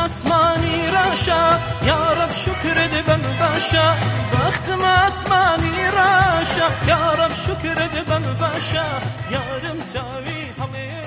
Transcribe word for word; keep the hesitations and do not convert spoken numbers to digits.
آسمانی راشا یا رب شکر دبم باشا بختم آسمانی راشا یا رب شکر دبم باشا یارم چاوی همه